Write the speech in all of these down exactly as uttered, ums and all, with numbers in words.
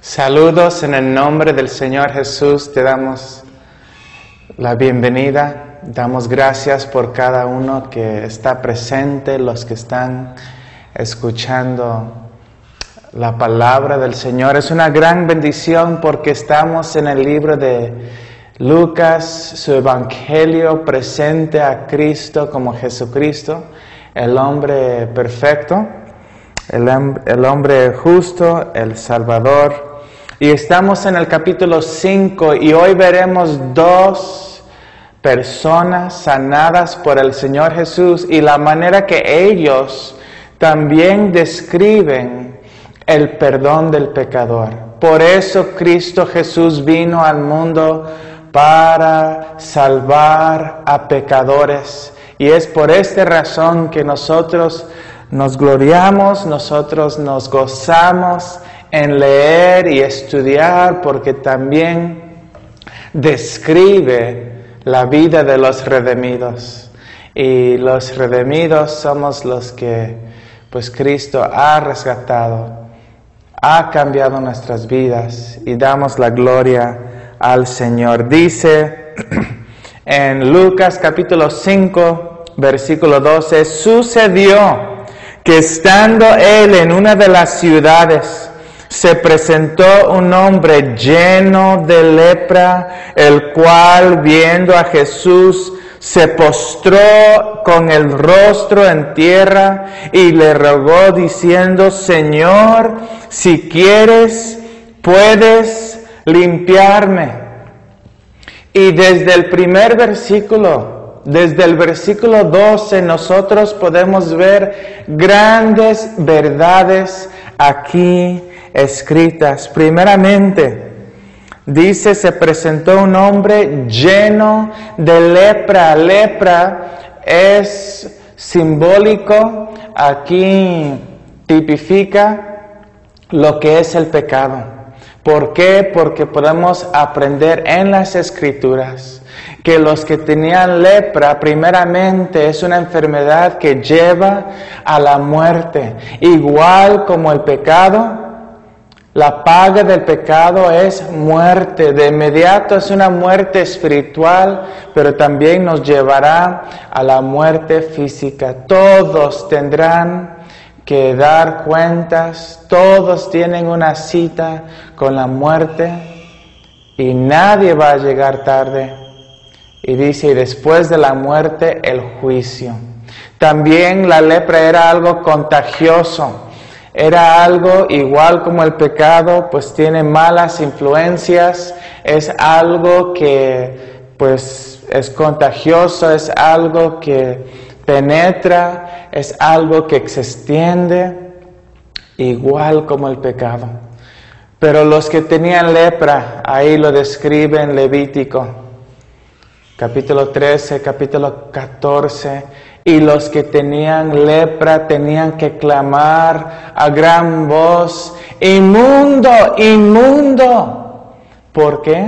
Saludos en el nombre del Señor Jesús, te damos la bienvenida, damos gracias por cada uno que está presente, los que están escuchando la palabra del Señor. Es una gran bendición porque estamos en el libro de Lucas, su evangelio presente a Cristo como Jesucristo, el hombre perfecto, el, el hombre justo, el Salvador. Y estamos en el capítulo cinco y hoy veremos dos personas sanadas por el Señor Jesús y la manera que ellos también describen el perdón del pecador. Por eso Cristo Jesús vino al mundo para salvar a pecadores. Y es por esta razón que nosotros nos gloriamos, nosotros nos gozamos en leer y estudiar, porque también describe la vida de los redimidos. Y los redimidos somos los que pues Cristo ha rescatado, ha cambiado nuestras vidas y damos la gloria al Señor. Dice en Lucas capítulo cinco, versículo doce, sucedió que estando él en una de las ciudades, se presentó un hombre lleno de lepra, el cual, viendo a Jesús, se postró con el rostro en tierra y le rogó diciendo: Señor, si quieres, puedes limpiarme. Y desde el primer versículo, desde el versículo doce, nosotros podemos ver grandes verdades aquí escritas. Primeramente, dice, se presentó un hombre lleno de lepra. Lepra es simbólico, aquí tipifica lo que es el pecado. ¿Por qué? Porque podemos aprender en las Escrituras que los que tenían lepra, primeramente, es una enfermedad que lleva a la muerte. Igual como el pecado, la paga del pecado es muerte. De inmediato es una muerte espiritual, pero también nos llevará a la muerte física. Todos tendrán que dar cuentas, todos tienen una cita con la muerte y nadie va a llegar tarde. Y dice, y después de la muerte, el juicio. También la lepra era algo contagioso. Era algo igual como el pecado, pues tiene malas influencias, es algo que pues es contagioso, es algo que penetra, es algo que se extiende, igual como el pecado. Pero los que tenían lepra, ahí lo describe en Levítico, capítulo trece, capítulo catorce, y los que tenían lepra tenían que clamar a gran voz: ¡inmundo, inmundo! ¿Por qué?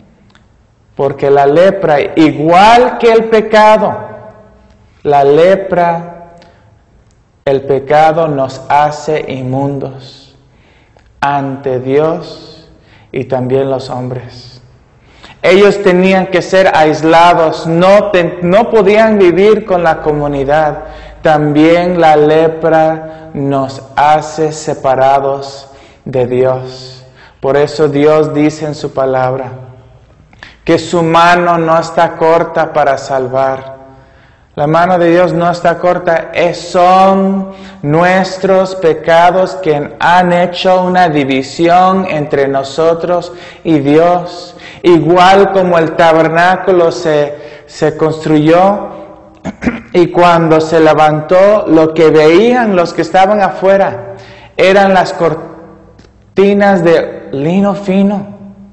Porque la lepra, igual que el pecado, la lepra, el pecado nos hace inmundos ante Dios y también los hombres. Ellos tenían que ser aislados, no, te, no podían vivir con la comunidad. También la lepra nos hace separados de Dios. Por eso Dios dice en su palabra que su mano no está corta para salvar. La mano de Dios no está corta, es, son nuestros pecados que han hecho una división entre nosotros y Dios. Igual como el tabernáculo se, se construyó y cuando se levantó, lo que veían los que estaban afuera eran las cortinas de lino fino.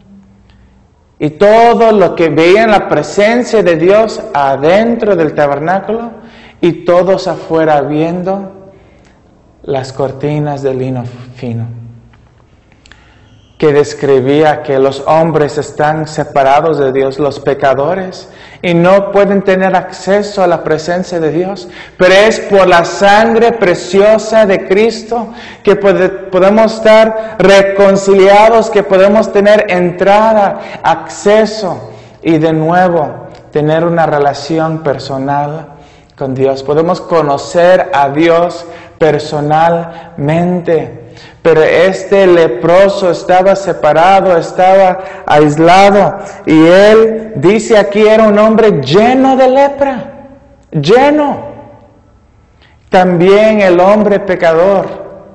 Y todo lo que veían la presencia de Dios adentro del tabernáculo y todos afuera viendo las cortinas de lino fino. que describía que los hombres están separados de Dios, los pecadores, y no pueden tener acceso a la presencia de Dios. Pero es por la sangre preciosa de Cristo que puede, podemos estar reconciliados, que podemos tener entrada, acceso y de nuevo tener una relación personal con Dios. Podemos conocer a Dios personalmente. Pero este leproso estaba separado, estaba aislado. Y él dice aquí era un hombre lleno de lepra. Lleno. También el hombre pecador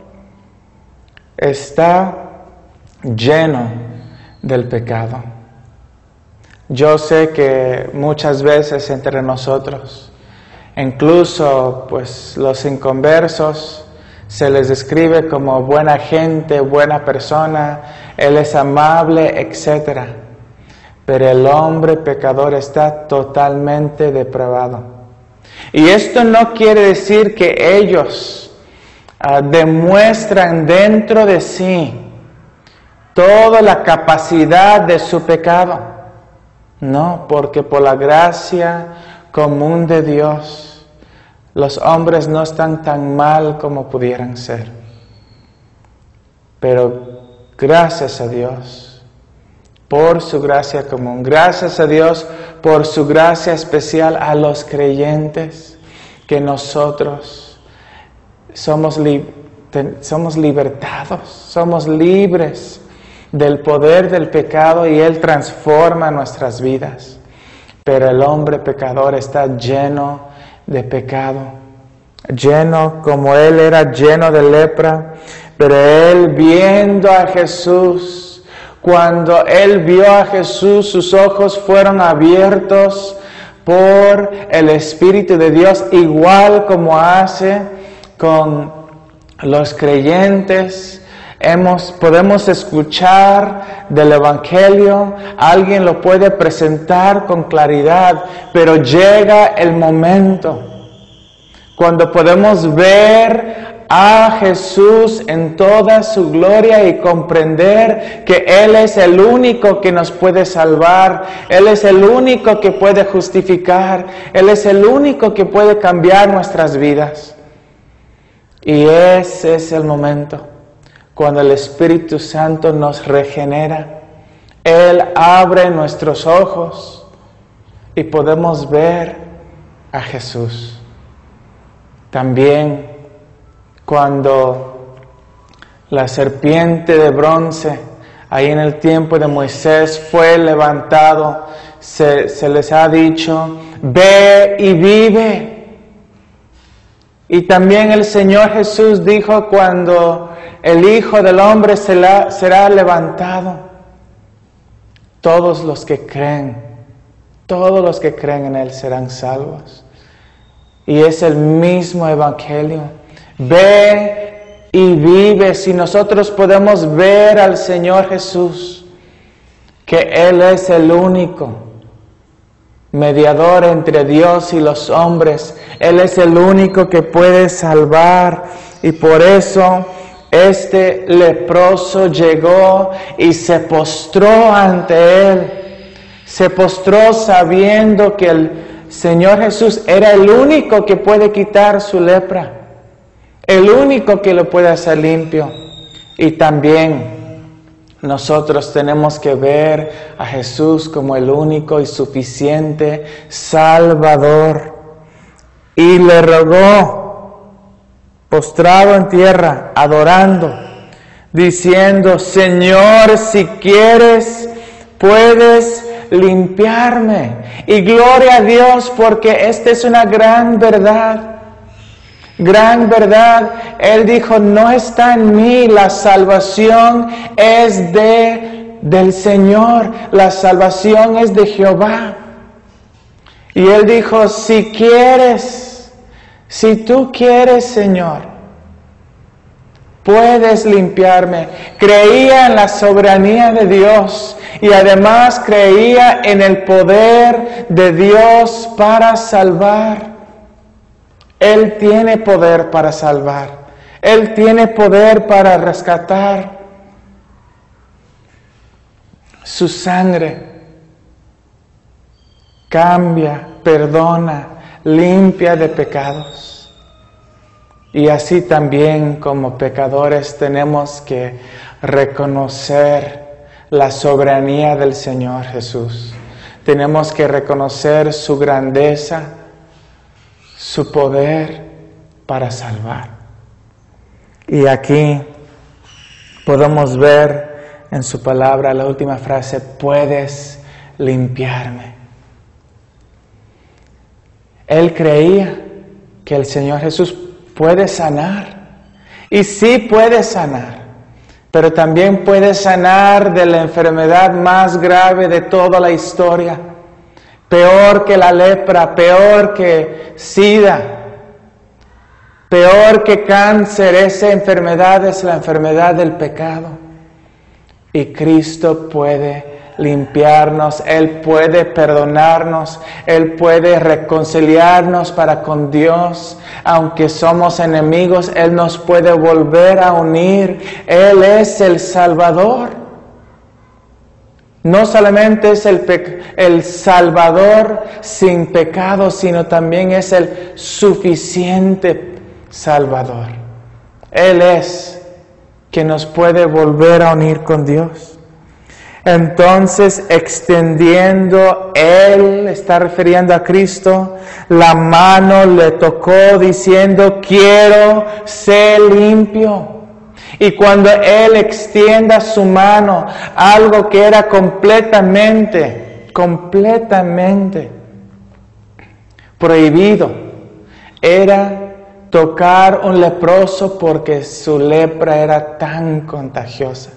está lleno del pecado. Yo sé que muchas veces entre nosotros, incluso pues los inconversos, se les describe como buena gente, buena persona, él es amable, etcétera. Pero el hombre pecador está totalmente depravado. Y esto no quiere decir que ellos uh, demuestran dentro de sí toda la capacidad de su pecado. No, porque por la gracia común de Dios, los hombres no están tan mal como pudieran ser. Pero gracias a Dios por su gracia común. Gracias a Dios por su gracia especial a los creyentes, que nosotros somos, li- te- somos libertados, somos libres del poder del pecado y Él transforma nuestras vidas. Pero el hombre pecador está lleno de pecado, lleno como él era lleno de lepra. Pero él, viendo a Jesús, cuando él vio a Jesús, sus ojos fueron abiertos por el Espíritu de Dios, igual como hace con los creyentes. Hemos, podemos escuchar del Evangelio, alguien lo puede presentar con claridad, pero llega el momento cuando podemos ver a Jesús en toda su gloria y comprender que Él es el único que nos puede salvar, Él es el único que puede justificar, Él es el único que puede cambiar nuestras vidas. Y ese es el momento cuando el Espíritu Santo nos regenera. Él abre nuestros ojos y podemos ver a Jesús. También cuando la serpiente de bronce, ahí en el tiempo de Moisés, fue levantado, se, se les ha dicho, ve y vive. Y también el Señor Jesús dijo cuando el Hijo del Hombre será, será levantado, todos los que creen, todos los que creen en Él serán salvos. Y es el mismo Evangelio. Ve y vive. Si nosotros podemos ver al Señor Jesús, que Él es el único mediador entre Dios y los hombres, Él es el único que puede salvar. Y por eso este leproso llegó y se postró ante Él. Se postró sabiendo que el Señor Jesús era el único que puede quitar su lepra, el único que lo puede hacer limpio. Y también nosotros tenemos que ver a Jesús como el único y suficiente Salvador. Y le rogó, postrado en tierra, adorando, diciendo, Señor, si quieres, puedes limpiarme. Y gloria a Dios, porque esta es una gran verdad. Gran verdad. Él dijo, no está en mí, la salvación es de, del Señor, la salvación es de Jehová. Y él dijo, si quieres, si tú quieres, Señor, puedes limpiarme. Creía en la soberanía de Dios y además creía en el poder de Dios para salvar. Él tiene poder para salvar. Él tiene poder para rescatar. Su sangre cambia, perdona, limpia de pecados. Y así también como pecadores tenemos que reconocer la soberanía del Señor Jesús. Tenemos que reconocer su grandeza, su poder para salvar. Y aquí podemos ver en su palabra la última frase: puedes limpiarme. Él creía que el Señor Jesús puede sanar. Y sí puede sanar. Pero también puede sanar de la enfermedad más grave de toda la historia. Peor que la lepra, peor que SIDA, peor que cáncer. Esa enfermedad es la enfermedad del pecado. Y Cristo puede limpiarnos, Él puede perdonarnos, Él puede reconciliarnos para con Dios. Aunque somos enemigos, Él nos puede volver a unir. Él es el Salvador. No solamente es el, pe- el Salvador sin pecado, sino también es el suficiente Salvador. Él es quien nos puede volver a unir con Dios. Entonces, extendiendo, Él, está refiriendo a Cristo, la mano le tocó diciendo: quiero ser limpio. Y cuando Él extienda su mano, algo que era completamente, completamente prohibido, era tocar un leproso porque su lepra era tan contagiosa.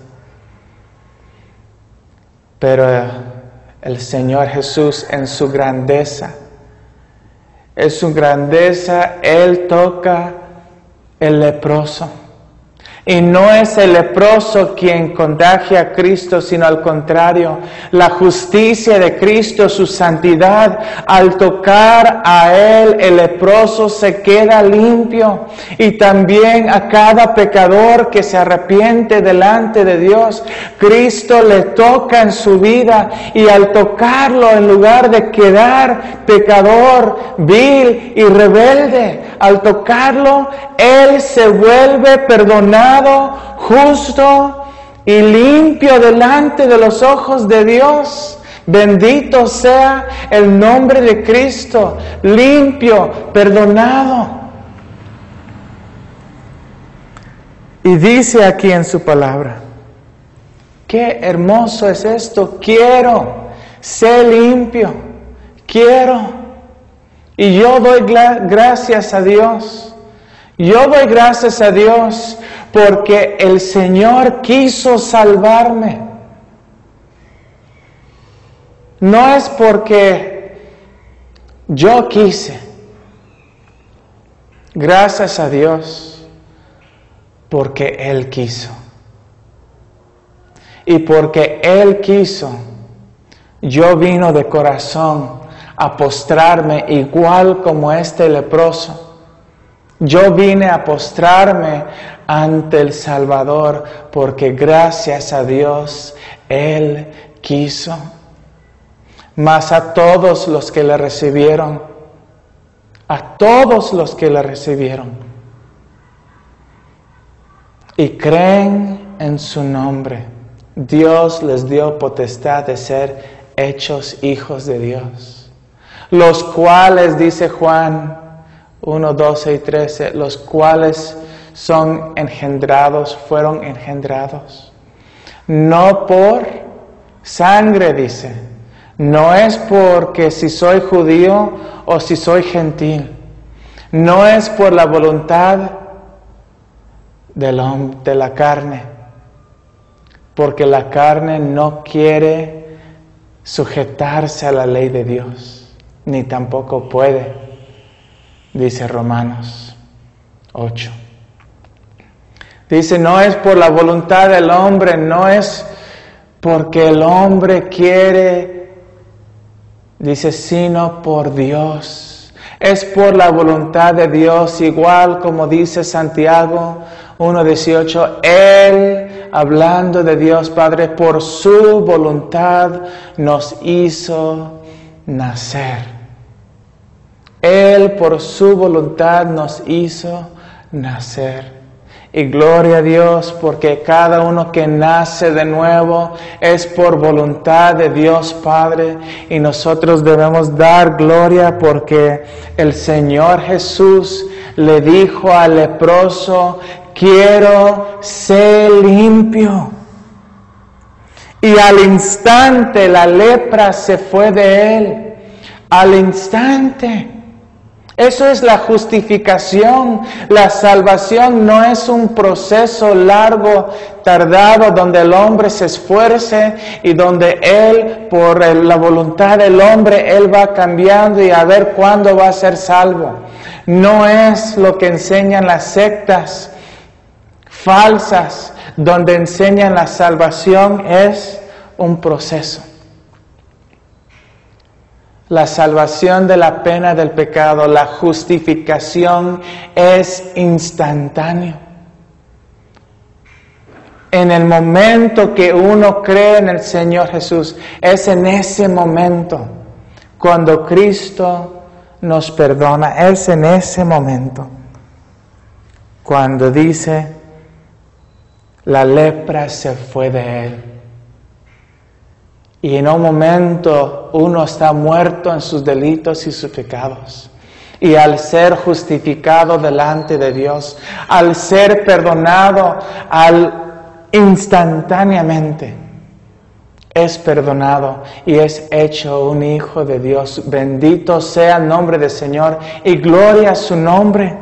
Pero el Señor Jesús, en su grandeza, en su grandeza, Él toca el leproso. Y no es el leproso quien contagia a Cristo, sino al contrario, la justicia de Cristo, su santidad, al tocar a Él, el leproso se queda limpio. Y también a cada pecador que se arrepiente delante de Dios, Cristo le toca en su vida, y al tocarlo, en lugar de quedar pecador, vil y rebelde, al tocarlo, Él se vuelve perdonado, justo y limpio delante de los ojos de Dios. Bendito sea el nombre de Cristo, limpio, perdonado. Y dice aquí en su palabra: qué hermoso es esto, quiero ser limpio, quiero. Y yo doy gra- gracias a Dios. Yo doy gracias a Dios porque el Señor quiso salvarme. No es porque yo quise. Gracias a Dios porque Él quiso. Y porque Él quiso, yo vino de corazón a postrarme igual como este leproso. Yo vine a postrarme ante el Salvador porque gracias a Dios Él quiso. Mas a todos los que le recibieron, a todos los que le recibieron y creen en su nombre, Dios les dio potestad de ser hechos hijos de Dios, los cuales, dice Juan uno, doce y trece, los cuales son engendrados, fueron engendrados, no por sangre, dice, no es porque si soy judío o si soy gentil, no es por la voluntad del hombre, de la carne, porque la carne no quiere sujetarse a la ley de Dios, ni tampoco puede. Dice Romanos ocho. Dice, no es por la voluntad del hombre, no es porque el hombre quiere, dice, sino por Dios. Es por la voluntad de Dios, igual como dice Santiago uno dieciocho, Él hablando de Dios Padre, por su voluntad nos hizo nacer. Él por su voluntad nos hizo nacer. Y gloria a Dios, porque cada uno que nace de nuevo es por voluntad de Dios Padre. Y nosotros debemos dar gloria porque el Señor Jesús le dijo al leproso: quiero ser limpio. Y al instante la lepra se fue de él. Al instante. Eso es la justificación. La salvación no es un proceso largo, tardado, donde el hombre se esfuerce y donde él, por la voluntad del hombre, él va cambiando y a ver cuándo va a ser salvo. No es lo que enseñan las sectas falsas, donde enseñan la salvación es un proceso. La salvación de la pena del pecado, la justificación es instantáneo. En el momento que uno cree en el Señor Jesús, es en ese momento cuando Cristo nos perdona. Es en ese momento cuando dice: la lepra se fue de él. Y en un momento uno está muerto en sus delitos y sus pecados. Y al ser justificado delante de Dios, al ser perdonado, al instantáneamente es perdonado y es hecho un hijo de Dios. Bendito sea el nombre del Señor y gloria a su nombre.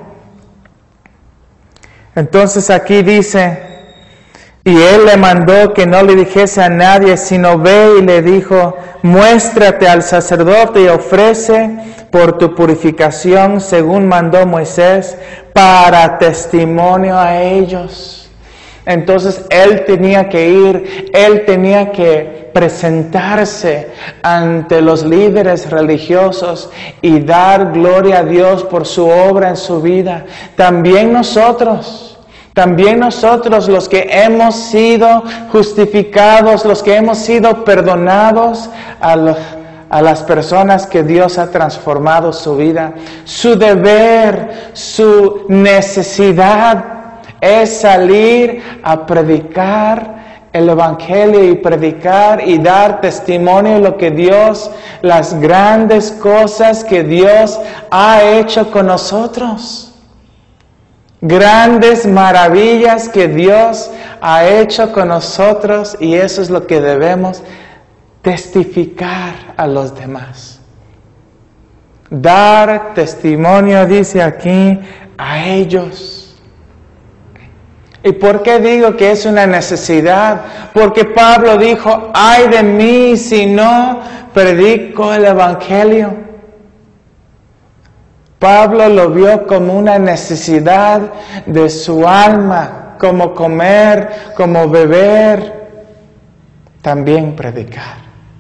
Entonces aquí dice: y él le mandó que no le dijese a nadie, sino ve y le dijo: muéstrate al sacerdote y ofrece por tu purificación, según mandó Moisés, para testimonio a ellos. Entonces él tenía que ir, él tenía que presentarse ante los líderes religiosos y dar gloria a Dios por su obra en su vida. También nosotros. También nosotros, los que hemos sido justificados, los que hemos sido perdonados, a, los, a las personas que Dios ha transformado su vida, su deber, su necesidad es salir a predicar el Evangelio y predicar y dar testimonio de lo que Dios, las grandes cosas que Dios ha hecho con nosotros. Grandes maravillas que Dios ha hecho con nosotros, y eso es lo que debemos testificar a los demás. Dar testimonio, dice aquí, a ellos. ¿Y por qué digo que es una necesidad? Porque Pablo dijo: ay de mí si no predico el Evangelio. Pablo lo vio como una necesidad de su alma, como comer, como beber, también predicar.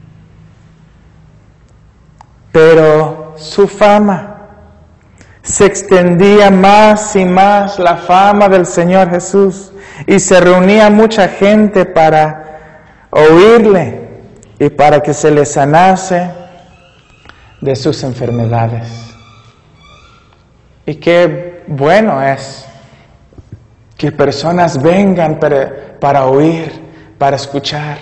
Pero su fama se extendía más y más, la fama del Señor Jesús, y se reunía mucha gente para oírle y para que se le sanase de sus enfermedades. Y qué bueno es que personas vengan para, para oír, para escuchar.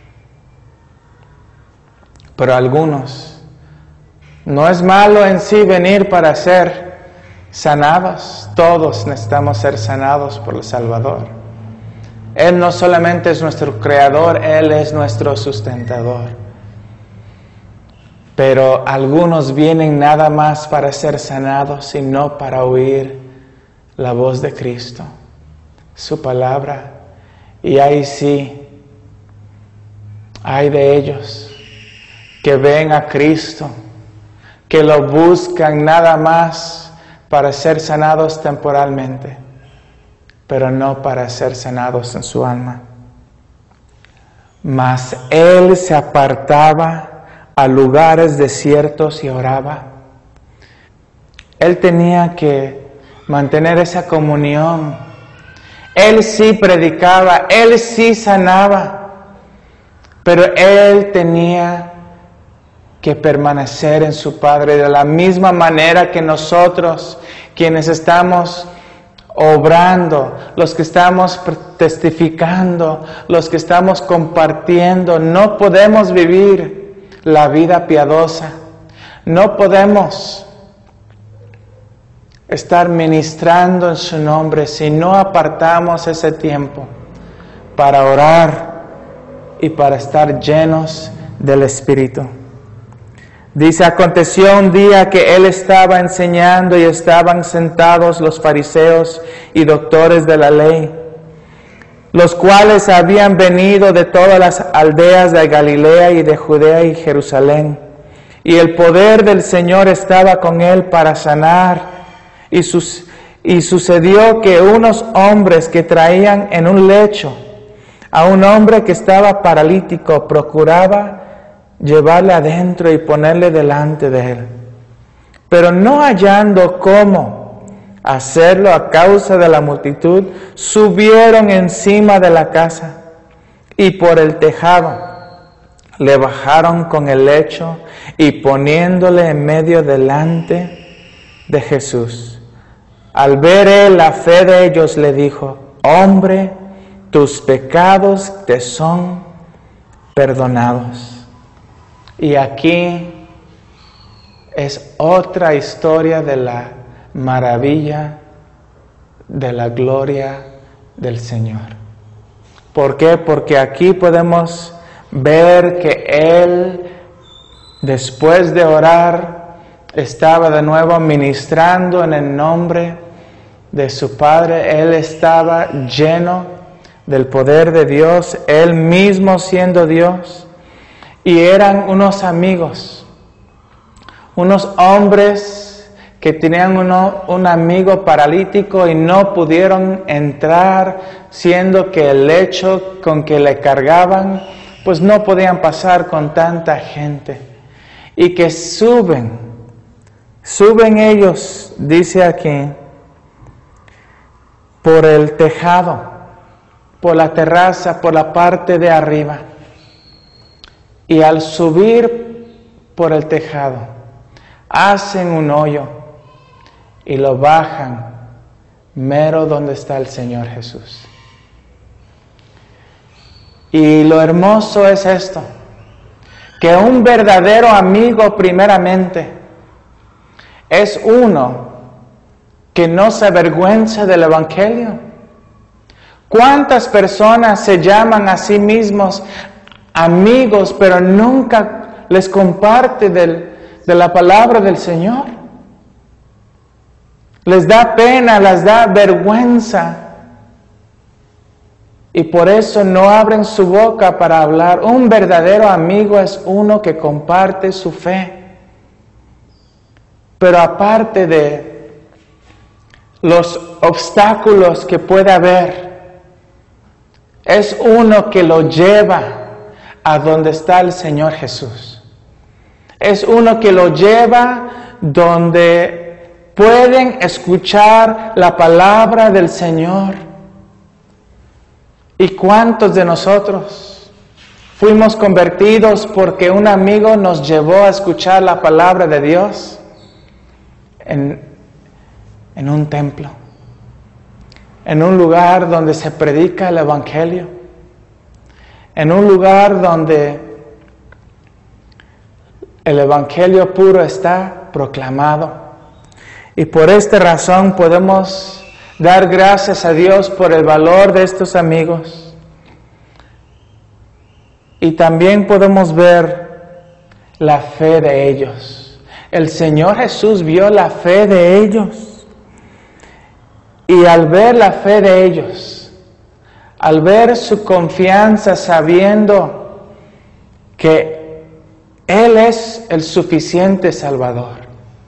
Pero algunos, no es malo en sí venir para ser sanados. Todos necesitamos ser sanados por el Salvador. Él no solamente es nuestro creador, Él es nuestro sustentador. Pero algunos vienen nada más para ser sanados y no para oír la voz de Cristo, su palabra. Y ahí sí, hay de ellos que ven a Cristo, que lo buscan nada más para ser sanados temporalmente, pero no para ser sanados en su alma. Mas Él se apartaba a lugares desiertos y oraba. Él tenía que mantener esa comunión, Él sí predicaba, Él sí sanaba, pero Él tenía que permanecer en su Padre de la misma manera que nosotros, quienes estamos obrando, los que estamos testificando, los que estamos compartiendo. No podemos vivir la vida piadosa, no podemos estar ministrando en su nombre si no apartamos ese tiempo para orar y para estar llenos del Espíritu. Dice, aconteció un día que él estaba enseñando y estaban sentados los fariseos y doctores de la ley, los cuales habían venido de todas las aldeas de Galilea y de Judea y Jerusalén. Y el poder del Señor estaba con él para sanar. Y, sus, y sucedió que unos hombres que traían en un lecho a un hombre que estaba paralítico, procuraba llevarle adentro y ponerle delante de él. Pero no hallando cómo hacerlo a causa de la multitud, subieron encima de la casa y por el tejado le bajaron con el lecho y poniéndole en medio delante de Jesús. Al ver él la fe de ellos, le dijo, hombre, tus pecados te son perdonados. Y aquí es otra historia de la maravilla, de la gloria del Señor. ¿Por qué? Porque aquí podemos ver que Él, después de orar, estaba de nuevo ministrando en el nombre de su Padre. Él estaba lleno del poder de Dios, Él mismo siendo Dios. Y eran unos amigos, unos hombres que tenían uno, un amigo paralítico y no pudieron entrar, siendo que el lecho con que le cargaban, pues no podían pasar con tanta gente. Y que suben, suben ellos, dice aquí, por el tejado, por la terraza, por la parte de arriba. Y al subir por el tejado, hacen un hoyo y lo bajan mero donde está el Señor Jesús. Y lo hermoso es esto, que un verdadero amigo primeramente es uno que no se avergüenza del Evangelio. ¿Cuántas personas se llaman a sí mismos amigos, pero nunca les comparte del, de la palabra del Señor? Les da pena, les da vergüenza. Y por eso no abren su boca para hablar. Un verdadero amigo es uno que comparte su fe. Pero aparte de los obstáculos que puede haber, es uno que lo lleva a donde está el Señor Jesús. Es uno que lo lleva donde pueden escuchar la palabra del Señor. ¿Y cuántos de nosotros fuimos convertidos porque un amigo nos llevó a escuchar la palabra de Dios en, en un templo, en un lugar donde se predica el Evangelio, en un lugar donde el Evangelio puro está proclamado? Y por esta razón podemos dar gracias a Dios por el valor de estos amigos. Y también podemos ver la fe de ellos. El Señor Jesús vio la fe de ellos. Y al ver la fe de ellos, al ver su confianza, sabiendo que Él es el suficiente Salvador,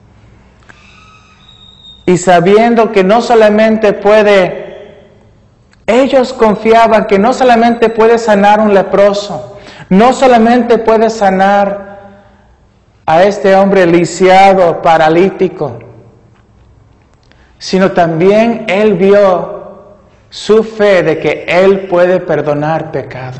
y sabiendo que no solamente puede, ellos confiaban que no solamente puede sanar un leproso, no solamente puede sanar a este hombre lisiado, paralítico, sino también Él vio su fe de que Él puede perdonar pecado.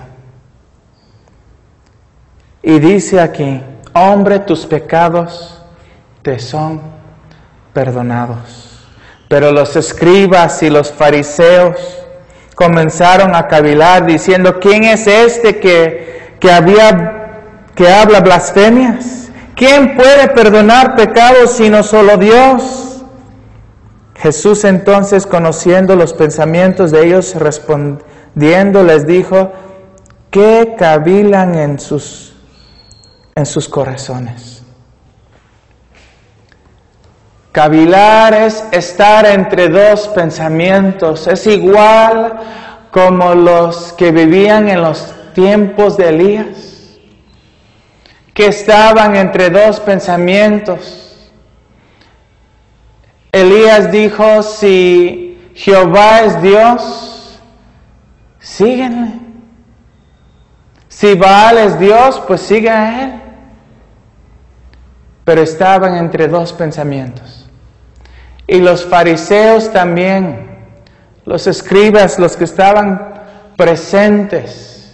Y dice aquí, hombre, tus pecados te son perdonados. Pero los escribas y los fariseos comenzaron a cavilar diciendo, ¿quién es este que, que, había, que habla blasfemias? ¿Quién puede perdonar pecados sino solo Dios? Jesús entonces, conociendo los pensamientos de ellos, respondiendo, les dijo, ¿qué cavilan en sus, en sus corazones? Cavilar es estar entre dos pensamientos. Es igual como los que vivían en los tiempos de Elías, que estaban entre dos pensamientos. Elías dijo, si Jehová es Dios, síguenle. Si Baal es Dios, pues sigue a él. Pero estaban entre dos pensamientos. Y los fariseos también, los escribas, los que estaban presentes,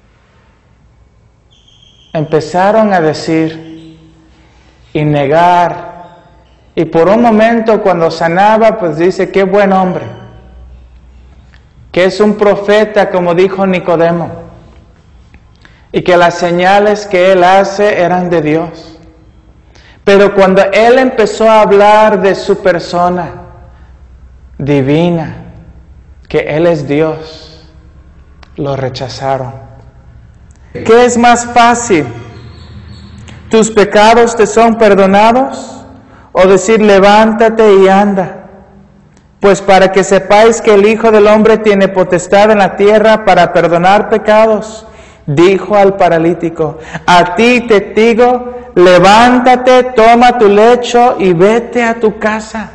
empezaron a decir y negar. Y por un momento cuando sanaba, pues dice, qué buen hombre, que es un profeta, como dijo Nicodemo, y que las señales que él hace eran de Dios. Pero cuando él empezó a hablar de su persona divina, que él es Dios, lo rechazaron. ¿Qué es más fácil? ¿Tus pecados te son perdonados? ¿O decir, levántate y anda? Pues para que sepáis que el Hijo del Hombre tiene potestad en la tierra para perdonar pecados, dijo al paralítico, a ti te digo, levántate, toma tu lecho y vete a tu casa.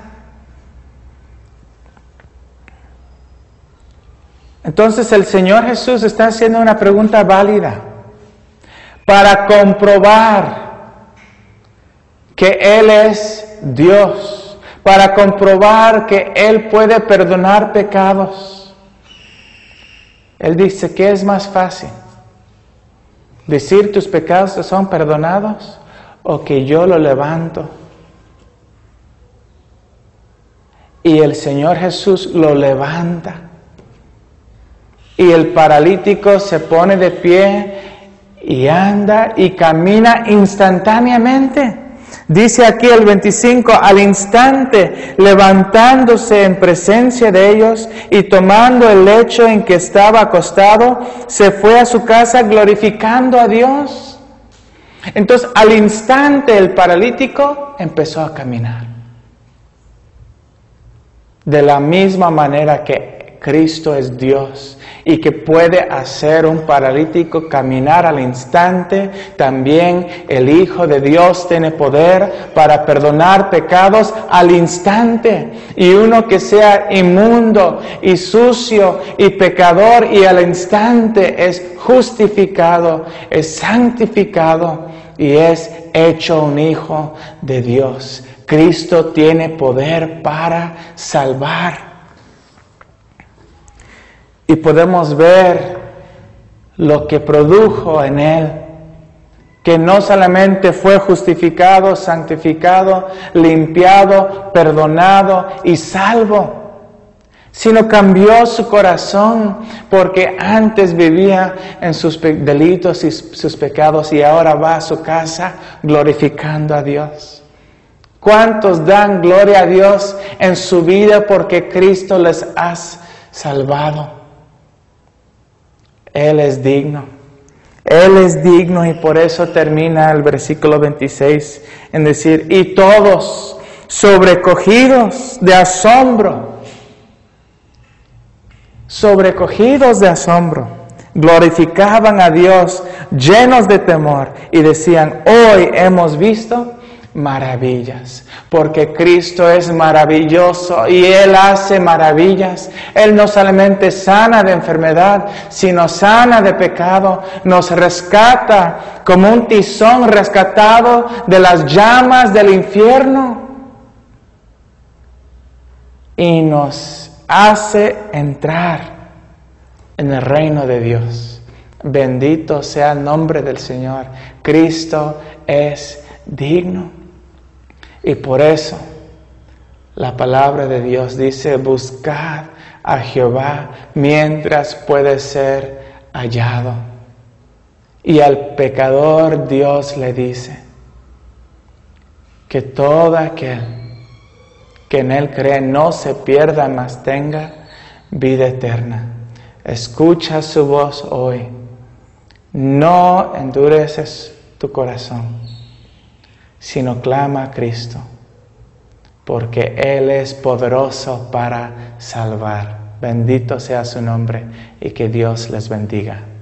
Entonces el Señor Jesús está haciendo una pregunta válida para comprobar que Él es Dios, para comprobar que Él puede perdonar pecados. Él dice, ¿qué es más fácil? ¿Decir tus pecados te son perdonados o que yo lo levanto? Y el Señor Jesús lo levanta. Y el paralítico se pone de pie y anda y camina instantáneamente. Dice aquí el veinticinco, al instante, levantándose en presencia de ellos y tomando el lecho en que estaba acostado, se fue a su casa glorificando a Dios. Entonces, al instante, el paralítico empezó a caminar. De la misma manera que Cristo es Dios y que puede hacer un paralítico caminar al instante, también el Hijo de Dios tiene poder para perdonar pecados al instante. Y uno que sea inmundo y sucio y pecador y al instante es justificado, es santificado y es hecho un hijo de Dios. Cristo tiene poder para salvar. Y podemos ver lo que produjo en Él, que no solamente fue justificado, santificado, limpiado, perdonado y salvo, sino cambió su corazón, porque antes vivía en sus delitos y sus pecados y ahora va a su casa glorificando a Dios. ¿Cuántos dan gloria a Dios en su vida porque Cristo les ha salvado? Él es digno, Él es digno y por eso termina el versículo veintiséis en decir, y todos sobrecogidos de asombro, sobrecogidos de asombro, glorificaban a Dios llenos de temor y decían, hoy hemos visto maravillas, porque Cristo es maravilloso y Él hace maravillas. Él no solamente sana de enfermedad, sino sana de pecado, nos rescata como un tizón rescatado de las llamas del infierno y nos hace entrar en el reino de Dios. Bendito sea el nombre del Señor. Cristo es digno. Y por eso la palabra de Dios dice, buscad a Jehová mientras puede ser hallado. Y al pecador Dios le dice que todo aquel que en Él cree no se pierda, mas tenga vida eterna. Escucha su voz hoy. No endureces tu corazón, sino clama a Cristo, porque Él es poderoso para salvar. Bendito sea su nombre y que Dios les bendiga.